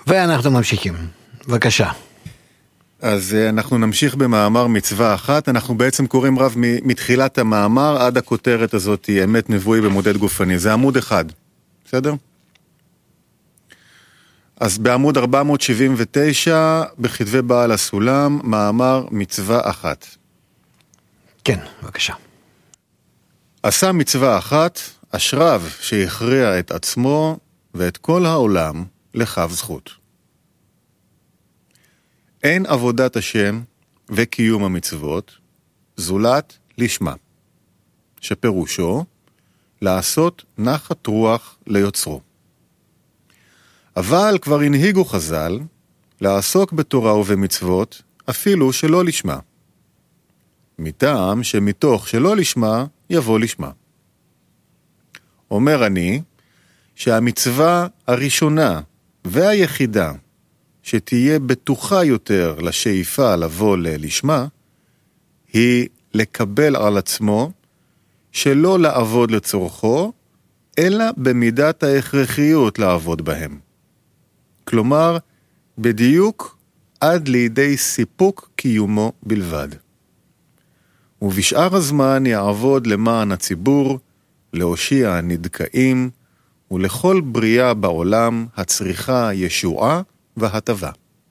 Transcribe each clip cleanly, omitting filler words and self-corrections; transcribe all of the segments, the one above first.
ואנחנו ממשיכים. בבקשה. אז אנחנו נמשיך במאמר מצווה אחת. אנחנו בעצם קוראים רב מתחילת המאמר עד הכותרת הזאת, אמת נבואי במודד גופני. זה עמוד אחד, בסדר? אז בעמוד 479, בכתבי בעל הסולם, מאמר מצווה אחת. כן, בבקשה. עשה מצווה אחת, אשריו שהכריע את עצמו ואת כל העולם לכף זכות. אין עבודת השם וקיום המצוות זולת לשמה, שפירושו לעשות נחת רוח ליוצרו. אבל כבר הנהיגו חז"ל לעסוק בתורה ובמצוות אפילו שלא לשמה, מטעם שמתוך שלא לשמה יבוא לשמה. אומר אני שהמצווה הראשונה והיחידה שתהיה בטוחה יותר לשאיפה לבוא לשמה, היא לקבל על עצמו שלא לעבוד לצורכו, אלא במידת ההכרחיות לעבוד בהם. כלומר, בדיוק עד לידי סיפוק קיומו בלבד. ובשאר הזמן יעבוד למען הציבור, להושיע הנדכאים, ולכל בריאה בעולם הצריכה ישועה והטבה.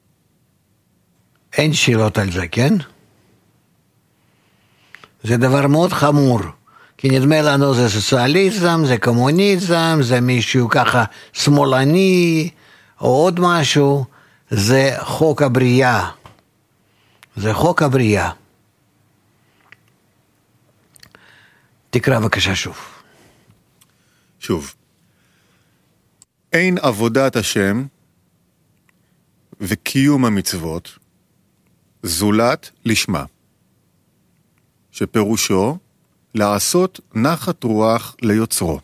אין שאלות על זה, כן? זה דבר מאוד חמור, כי נדמה לנו זה סוציאליזם, זה קומוניזם, זה מישהו ככה שמאלני, או עוד משהו, זה חוק הבריאה. זה חוק הבריאה. תקרא בבקשה שוב. שוב. אין עבודת השם וקיום המצוות זולת לשמה, שפירושו לעשות נחת רוח ליוצרו.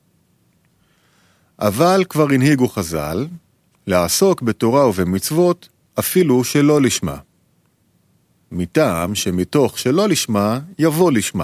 אבל כבר הנהיגו חז"ל לעסוק בתורה ובמצוות אפילו שלא לשמה, מטעם שמתוך שלא לשמה יבוא לשמה.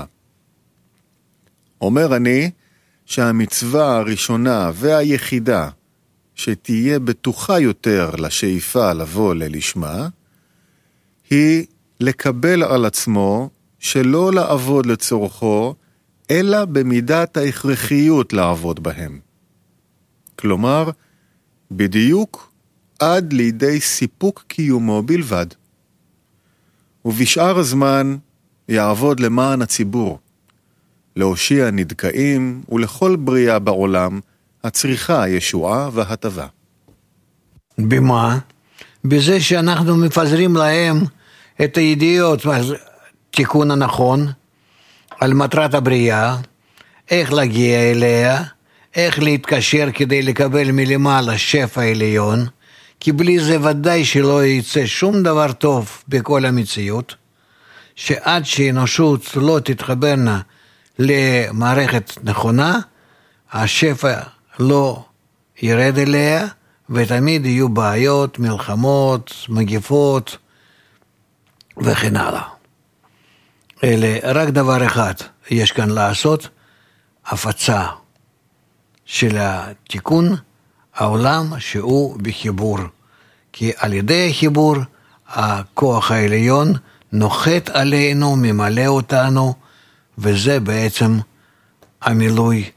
אומר אני שהמצווה הראשונה והיחידה שתהיה בטוחה יותר לשאיפה לבוא לשמה, היא לקבל על עצמו שלא לעבוד לצורכו, אלא במידת ההכרחיות לעבוד בהם. כלומר, בדיוק עד לידי סיפוק קיומו בלבד. ובשאר הזמן יעבוד למען הציבור, להושיע נדכאים ולכל בריאה בעולם הצריכה ישועה והטבה. במה? בזה שאנחנו מפזרים להם את הידיעות, תיקון הנכון, על מטרת הבריאה, איך להגיע אליה, איך להתקשר כדי לקבל מלמעלה שפע עליון, כי בלי זה ודאי שלא יצא שום דבר טוב בכל המציאות, שעד שאנושות לא תתחברנה למערכת נכונה, השפע לא ירד אליה, ותמיד יהיו בעיות, מלחמות, מגפות וכן הלאה. אלה רק דבר אחד יש כאן לעשות, הפצה של התיקון העולם שהוא בחיבור, כי על ידי החיבור הכוח העליון נוחת עלינו, ממלא אותנו, וזה בעצם המילוי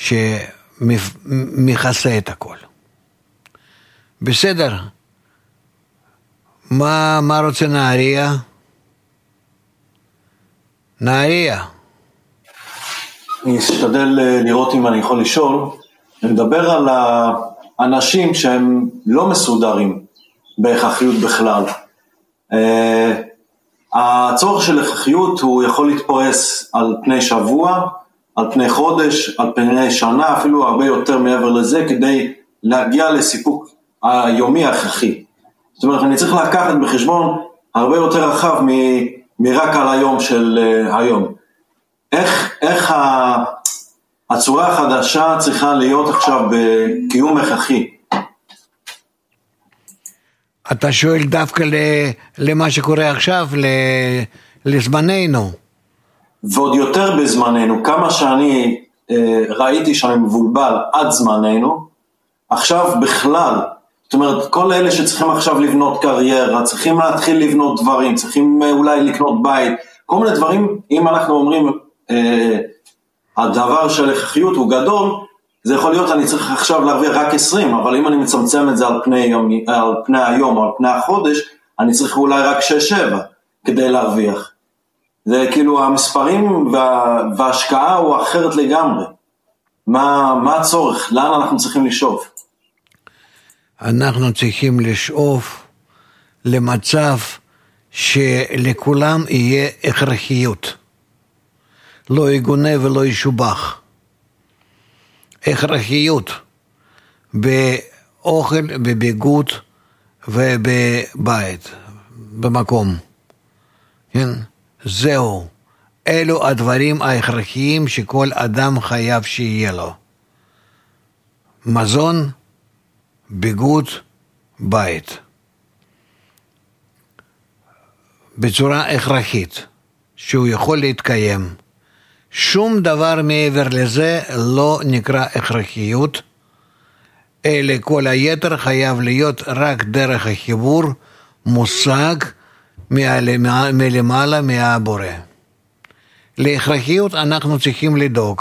שמכסה את הכל. בסדר. מה רוצה נהריה? נהריה. אני אשתדל לראות אם אני יכול לשאול. אני מדבר על האנשים שהם לא מסודרים בהכרחיות בכלל. הצורך של הכרחיות הוא יכול להתפרס על פני שבוע, על פני חודש, על פני שנה, אפילו הרבה יותר מעבר לזה, כדי להגיע לסיפוק היומי הכרחי. זאת אומרת, אני צריך לקחת בחשבון הרבה יותר רחב מרק על היום של היום. איך הצורה החדשה צריכה להיות עכשיו בקיום הכרחי? אתה שואל דווקא למה שקורה עכשיו, לזמננו. ועוד יותר בזמננו, כמה שאני ראיתי שאני מבולבל עד זמננו, עכשיו בכלל, זאת אומרת, כל אלה שצריכים עכשיו לבנות קריירה, צריכים להתחיל לבנות דברים, צריכים אולי לקנות בית, כל מיני דברים, אם אנחנו אומרים, הדבר של הכרחיות הוא גדול, זה יכול להיות, אני צריך עכשיו להרוויח רק 20, אבל אם אני מצמצם את זה על פני היום או על פני החודש, אני צריך אולי רק 6-7 כדי להרוויח. זה כאילו המספרים וההשקעה הוא אחרת לגמרי. מה הצורך? לאן אנחנו צריכים לשאוף? אנחנו צריכים לשאוף למצב שלכולם יהיה הכרחיות. לא יגונה ולא ישובח. הכרחיות באוכל, בביגוד ובבית, במקום. כן? זהו. אלו הדברים ההכרחיים שכל אדם חייב שיהיה לו. מזון, ביגוד, בית. בצורה הכרחית, שהוא יכול להתקיים. שום דבר מעבר לזה לא נקרא הכרחיות, אלא כל היתר חייב להיות רק דרך החיבור, מושג מלמעלה מהבורא. להכרחיות אנחנו צריכים לדאוג.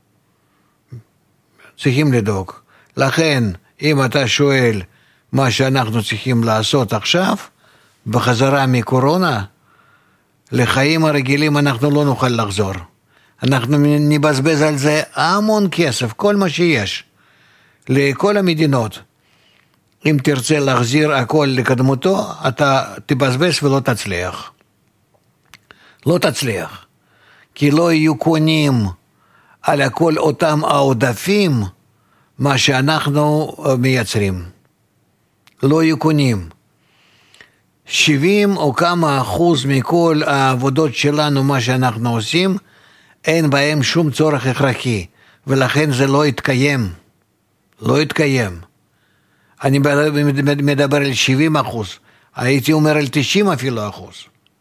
לכן, אם אתה שואל מה שאנחנו צריכים לעשות עכשיו, בחזרה מקורונה, לחיים הרגילים אנחנו לא נוכל לחזור. אנחנו נבזבז על זה המון כסף, כל מה שיש, לכל המדינות. אם תרצה להחזיר הכל לקדמותו, אתה תבזבז ולא תצליח. לא תצליח. כי לא יהיו קונים על הכל אותם העודפים, מה שאנחנו מייצרים. לא יהיו קונים. 70 או כמה אחוז מכל העבודות שלנו, מה שאנחנו עושים, אין בהם שום צורך הכרחי, ולכן זה לא יתקיים. לא יתקיים. אני מדבר על 70%, הייתי אומר על 90 אפילו אחוז.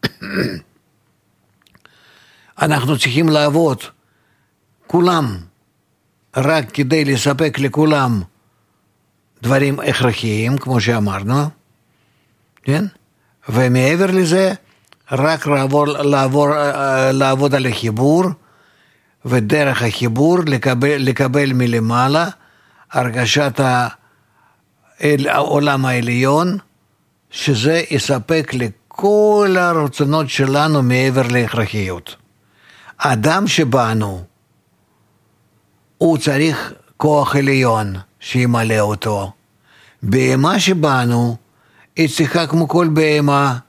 אנחנו צריכים לעבוד, כולם, רק כדי לספק לכולם דברים הכרחיים, כמו שאמרנו, כן? ומעבר לזה, רק לעבוד על החיבור, ודרך החיבור לקבל מלמעלה הרגשת העולם העליון, שזה יספק לכל הרצונות שלנו מעבר להכרחיות. האדם שבנו, הוא צריך כוח עליון שימלא אותו. בהמה שבנו, היא צריכה כמו כל בהמה,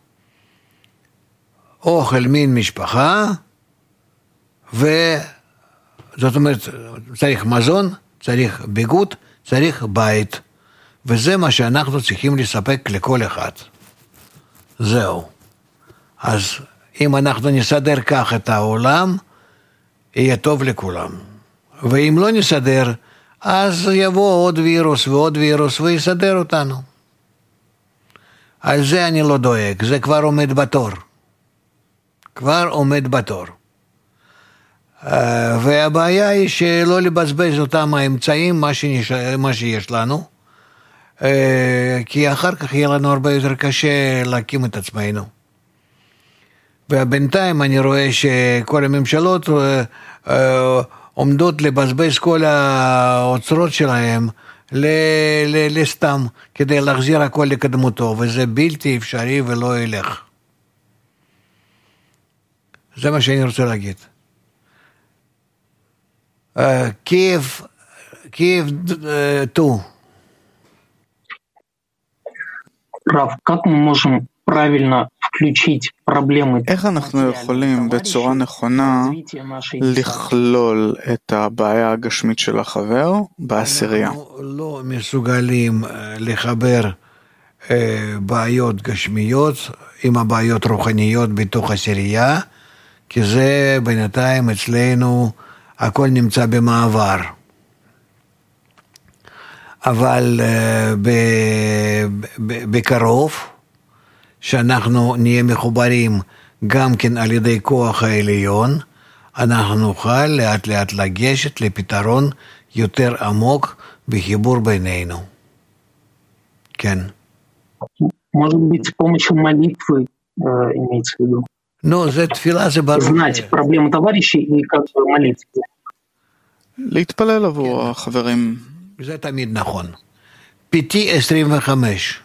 אוכל מין משפחה, זאת אומרת, צריך מזון, צריך ביגוד, צריך בית. וזה מה שאנחנו צריכים לספק לכל אחד. זהו. אז אם אנחנו נסדר כך את העולם, יהיה טוב לכולם. ואם לא נסדר, אז יבוא עוד וירוס ועוד וירוס ויסדר אותנו. על זה אני לא דואג, זה כבר עומד בתור. והבעיה היא שלא לבזבז אותם האמצעים, מה שיש לנו, כי אחר כך יהיה לנו הרבה יותר קשה להקים את עצמנו. ובינתיים אני רואה שכל הממשלות עומדות לבזבז כל האוצרות שלהם לסתם, כדי להחזיר הכל לקדמותו, וזה בלתי אפשרי ולא ילך. זה מה שאני רוצה להגיד. Киев 2. Рав, как мы можем правильно включить проблемы? איך אנחנו יכולים בצורה נכונה לכלול את הבעיה הגשמית של החבר בעשירייה? אנחנו לא מסוגלים לחבר בעיות גשמיות עם הבעיות רוחניות בתוך עשירייה, כי זה בינתיים אצלנו הכל נמצא במעבר. אבל בקרוב, שאנחנו נהיה מחוברים גם כן על ידי כוח העליון, אנחנו נוכל לאט לאט לגשת לפתרון יותר עמוק בחיבור בינינו. כן. Может быть, с помощью молитвы имеется в виду. נו, זה תפילה, זה ברור. Знать проблемы товарищей и как бы молиться. להתפלל עבור החברים. זה תמיד נכון. PT 25.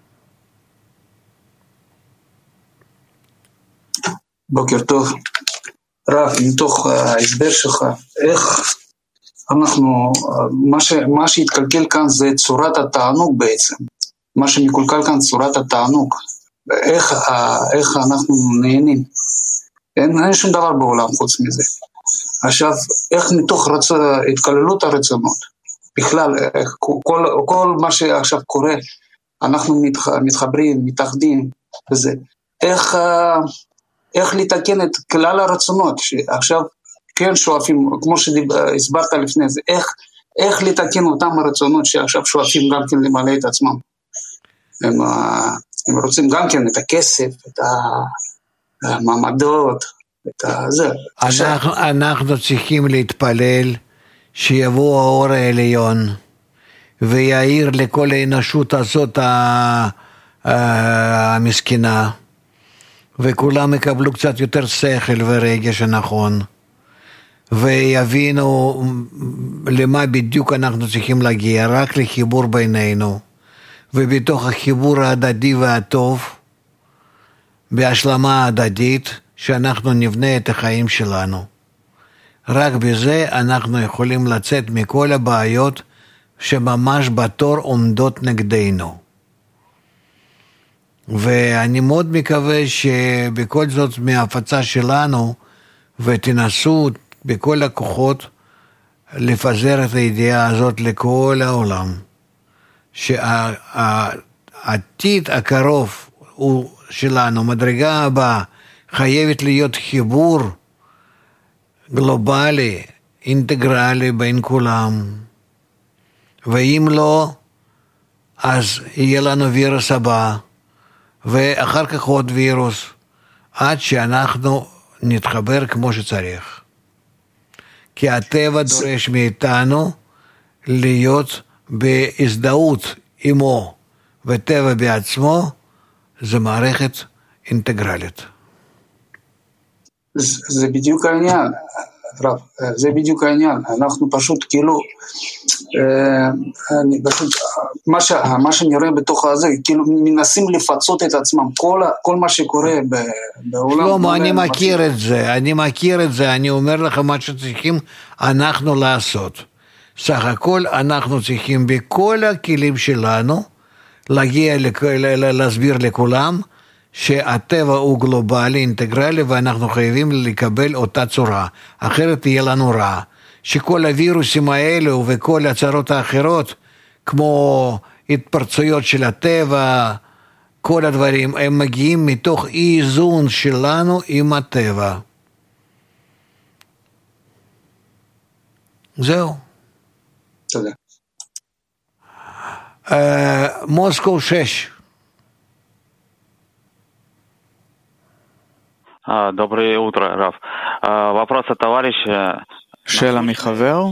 בוקר טוב. רב, מתוך ההסבר שלך, איך אנחנו, מה שהתקלקל כאן זה צורת התענוג בעצם. מה שמקולקל כאן צורת התענוג. איך אנחנו נהנים. אין שום דבר בעולם חוץ מזה. עכשיו, איך מתוך התקללות הרצונות, בכלל, כל מה שעכשיו קורה, אנחנו מתחברים, מתאחדים, וזה, איך לתקן את כלל הרצונות, שעכשיו כן שואפים, כמו שהסברת לפני זה, איך לתקן אותם הרצונות שעכשיו שואפים גם כן למלא את עצמם. הם רוצים גם כן את הכסף, את המעמדות, את זה. אנחנו צריכים להתפלל שיבוא האור העליון ויעיר לכל האנושות הזאת המסכנה, וכולם יקבלו קצת יותר שכל ורגש הנכון, ויבינו למה בדיוק אנחנו צריכים להגיע, רק לחיבור בינינו, ובתוך החיבור ההדדי והטוב, בהשלמה ההדדית, שאנחנו נבנה את החיים שלנו. רק בזה אנחנו יכולים לצאת מכל הבעיות שממש בתור עומדות נגדנו. ואני מאוד מקווה שבכל זאת מההפצה שלנו, ותנסו בכל הכוחות לפזר את הידיעה הזאת לכל העולם, שהעתיד הקרוב הוא שלנו, מדרגה הבאה, חייבת להיות חיבור גלובלי, אינטגרלי בין כולם. ואם לא, אז יהיה לנו וירוס הבא, ואחר כך עוד וירוס, עד שאנחנו נתחבר כמו שצריך. כי הטבע דורש מאיתנו להיות בהזדהות עמו, וטבע בעצמו זה מערכת אינטגרלית. זה בדיוק העניין, רב, זה בדיוק העניין, אנחנו פשוט כאילו, מה שנראה בתוך הזה, כאילו מנסים לפצות את עצמם, כל מה שקורה בעולם. שלמה, אני מכיר את זה, אני אומר לך מה שצריכים אנחנו לעשות. סך הכל אנחנו צריכים בכל הכלים שלנו, להגיע להסביר לכולם, שהטבע הוא גלובלי, אינטגרלי, ואנחנו חייבים לקבל אותה צורה, אחרת תהיה לנו רע. שכל הווירוסים האלו וכל הצרות האחרות, כמו התפרצויות של הטבע, כל הדברים, הם מגיעים מתוך איזון שלנו עם הטבע. זהו. תודה. מוסקו 6. Доброе утро, Раф. Вопрос от товарища. שאלה מחבר.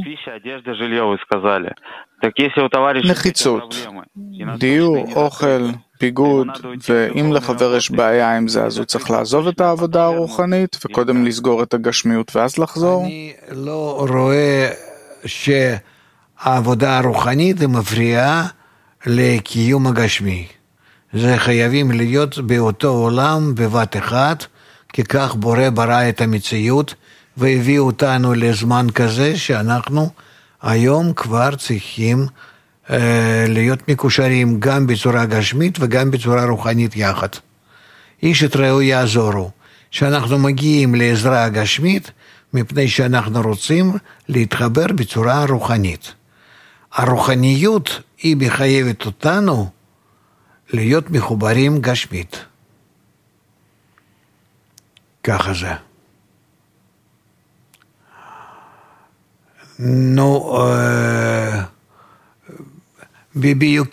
נחיצות, דיור, אוכל, ביגוד, ואם לחבר יש בעיה עם זה, אז הוא צריך לעזוב את העבודה הרוחנית וקודם לסגור את הגשמיות ואז לחזור? אני לא רואה שהעבודה הרוחנית מפריעה לקיום הגשמי. זה חייבים להיות באותו עולם בבת אחת, כי כך בורא ברא את המציאות, והביא אותנו לזמן כזה שאנחנו היום כבר צריכים להיות מקושרים גם בצורה גשמית וגם בצורה רוחנית יחד. איש את רעהו יעזורו, שאנחנו מגיעים לעזרה הגשמית, מפני שאנחנו רוצים להתחבר בצורה רוחנית. הרוחניות היא מחייבת אותנו להיות מחוברים גשמית. ככה זה. נו, ב-UK.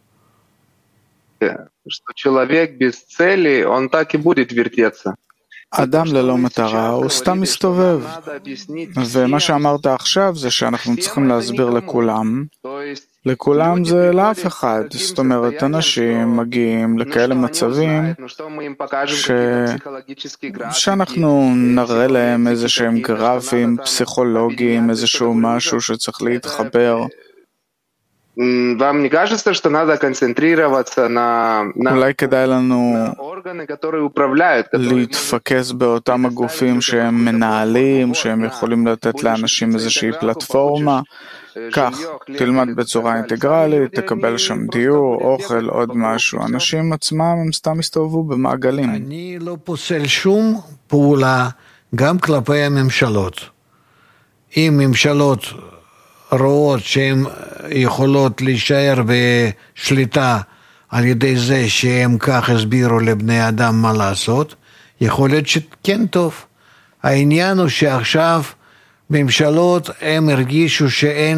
Что человек без цели, он так и будет вертеться. אדם ללא מטרה הוא סתם מסתובב, ומה שאמרת עכשיו זה שאנחנו צריכים להסביר לכולם. לכולם זה לאף אחד, זאת אומרת אנשים מגיעים לכאלה מצבים שאנחנו נראה להם איזה שהם גרפים פסיכולוגיים, איזשהו משהו שצריך להתחבר. Вам не кажется, что надо концентрироваться на אולי כדאי לנו להתפקס באותם הגופים שהם מנהלים, שהם יכולים לתת לאנשים איזושהי פלטפורמה. כך, תלמד בצורה אינטגרלית, תקבל שם דיור, אוכל, עוד משהו. אנשים עצמם הם סתם הסתובבו במעגלים. אני לא פוסל שום פעולה גם כלפי הממשלות. אם ממשלות רואות שהן יכולות להישאר בשליטה על ידי זה שהם כך הסבירו לבני אדם מה לעשות, יכול להיות שכן טוב. העניין הוא שעכשיו ממשלות הם הרגישו שאין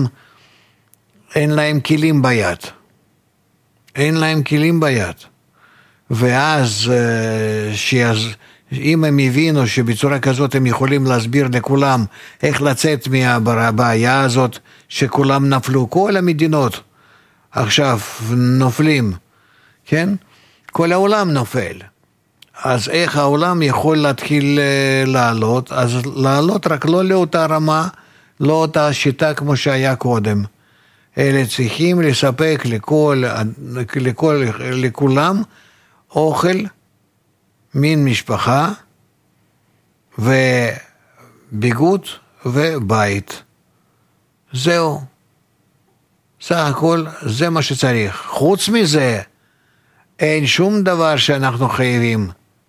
להם כלים ביד. אין להם כלים ביד. ואז אם הם הבינו שבצורה כזאת הם יכולים להסביר לכולם איך לצאת מהבעיה הזאת שכולם נפלו, כל המדינות עכשיו נופלים, כן? כל העולם נופל. אז איך העולם יכול להתחיל לעלות? אז לעלות רק לא לאותה רמה, לא אותה שיטה כמו שהיה קודם. אלה צריכים לספק לכולם אוכל, מין משפחה וביגוד ובית. זהו. סך הכל זה מה שצריך. חוץ מזה אין שום דבר שאנחנו חייבים.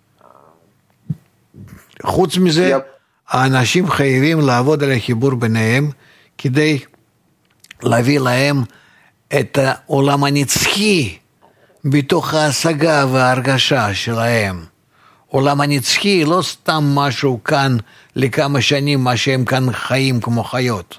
חוץ מזה האנשים חייבים לעבוד על החיבור ביניהם כדי להביא להם את העולם הנצחי בתוך ההשגה וההרגשה שלהם. עולם הנצחי לא סתם משהו כאן לכמה שנים, מה שהם כאן חיים כמו חיות.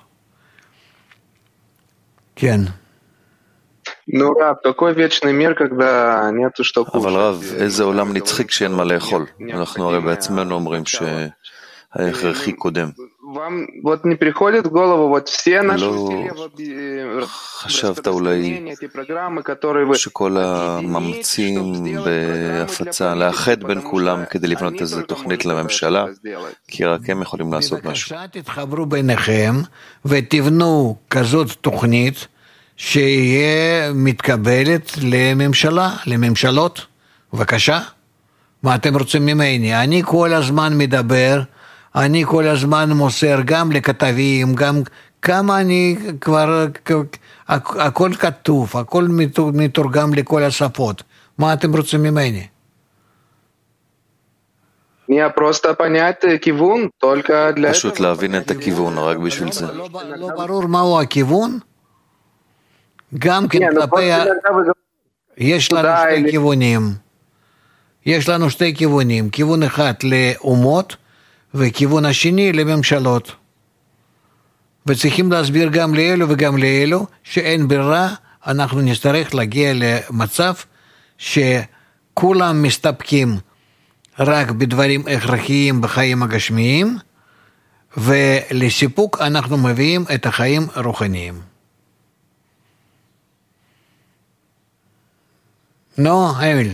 כן. Ну, Рав, какой вечный мир, когда нету что кушать? אבל רב, איזה עולם נצחי כשאין מה לאכול? אנחנו הרי בעצמנו אומרים שההכרחי קודם. Вам вот не приходит в голову, вот все наши לא חשבת אולי שכל המאמצים בהפצה, לאחד בין כולם כדי לבנות איזו תוכנית לממשלה, כי רק הם יכולים לעשות משהו. בבקשה תתחברו ביניכם ותבנו כזאת תוכנית שיהיה מתקבלת לממשלות. בבקשה, מה אתם רוצים ממני? אני כל הזמן מדבר, אני כל הזמן מוסר גם לכתבים, גם כמה אני כבר, הכל כתוב, הכל מתורגם לכל השפות. מה אתם רוצים ממני? פשוט להבין את הכיוון, רק בשביל זה. לא ברור מהו הכיוון? גם כן כלפי יש לנו שתי כיוונים. יש לנו שתי כיוונים. כיוון אחד לאומות, וכיוון השני לממשלות. וצריכים להסביר גם לאלו וגם לאלו, שאין ברירה, אנחנו נצטרך להגיע למצב שכולם מסתפקים רק בדברים הכרחיים בחיים הגשמיים, ולסיפוק אנחנו מביאים את החיים הרוחניים. נו, אמיל.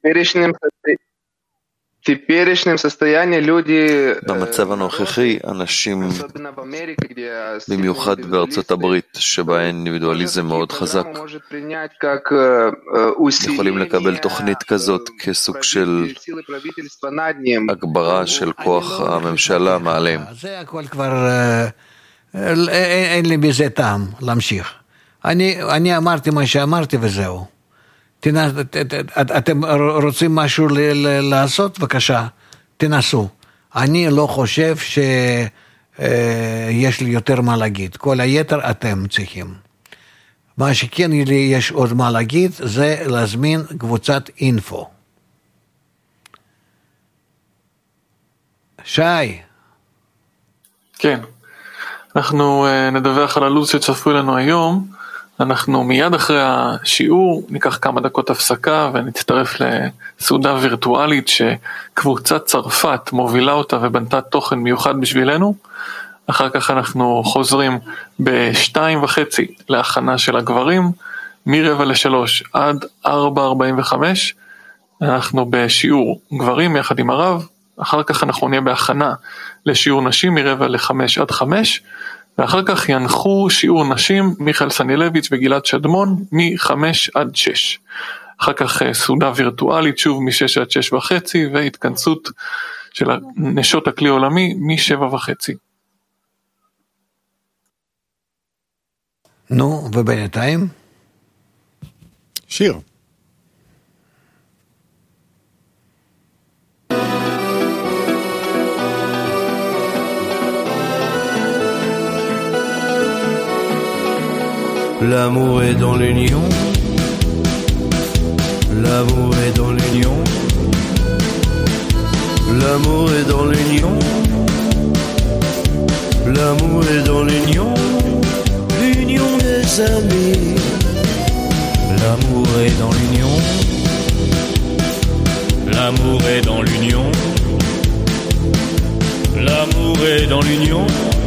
במצב הנוכחי, אנשים, במיוחד בארצות הברית, שבה האינדיבידואליזם מאוד חזק, יכולים לקבל תוכנית כזאת כסוג של הגברה של כוח הממשלה מעליהם. זה הכל כבר, אין לי בזה טעם להמשיך. אני אמרתי מה שאמרתי וזהו. אתם רוצים משהו לעשות? בבקשה, תנסו. אני לא חושב שיש לי יותר מה להגיד. כל היתר אתם צריכים. מה שכן לי יש עוד מה להגיד, זה להזמין קבוצת אינפו. שי. כן. אנחנו נדווח על הלו"ז שצפוי לנו היום. אנחנו מיד אחרי השיעור ניקח כמה דקות הפסקה ונצטרף לסעודה וירטואלית שקבוצת צרפת מובילה אותה ובנתה תוכן מיוחד בשבילנו. אחר כך אנחנו חוזרים ב2:30 להכנה של הגברים, מ14:45 עד 4:45 אנחנו בשיעור גברים יחד עם הרב. אחר כך אנחנו נהיה בהכנה לשיעור נשים מ4:45 עד 5, ואחר כך ינחו שיעור נשים מיכאל סנילביץ' וגלעד שדמון מ5 עד 6. אחר כך סעודה וירטואלית שוב מ6 עד 6:30, והתכנסות של נשות הכלי עולמי מ7:30. נו, ובינתיים? שיר. L'amour est dans l'union, l'amour est dans l'union, l'amour est dans l'union, l'amour est dans l'union, l'union des amis. L'amour est dans l'union, l'amour est dans l'union, l'amour est dans l'union.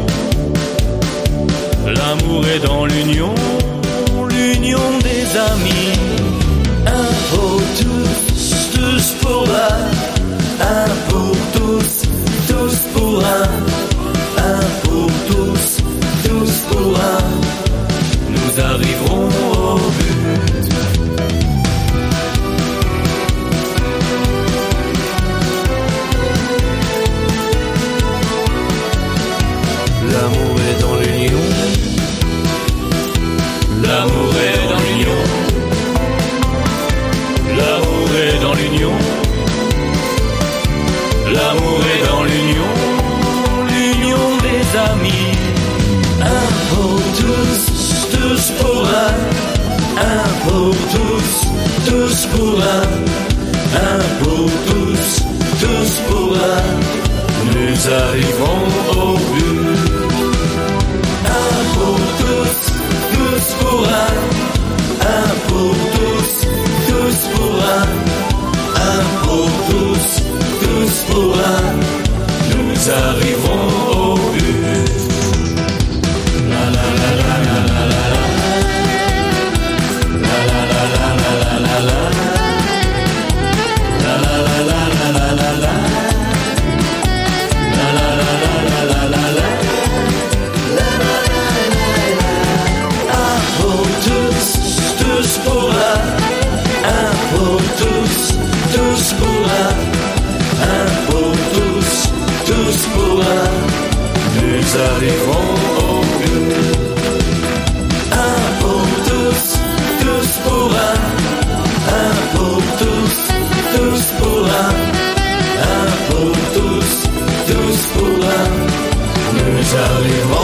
L'amour est dans l'union, l'union des amis. Un pour tous, tous pour un. Un pour tous, tous pour un. Un pour tous, tous pour un. Nous arriverons au but. L'amour est dans l'union. L'amour est dans l'union. L'amour est dans l'union. L'amour est dans l'union. L'union des amis. Un pour tous, tous pour un. Un pour tous, tous pour un. Un pour tous, tous pour un. Nous arrivons au but. Un pour tous, tous pour un. Un pour tous, tous pour un. Un pour tous, tous pour un. Nous arrivons au but. La la la la la la la la. La la la la la la la la. La la la la la la la la. La la la la la la la la. Tous pour un, un pour tous, tous pour un, un pour tous, tous pour un, nous arriverons au but. Un pour tous, tous pour un, un pour tous, tous pour un, un pour tous, tous pour un, nous arriverons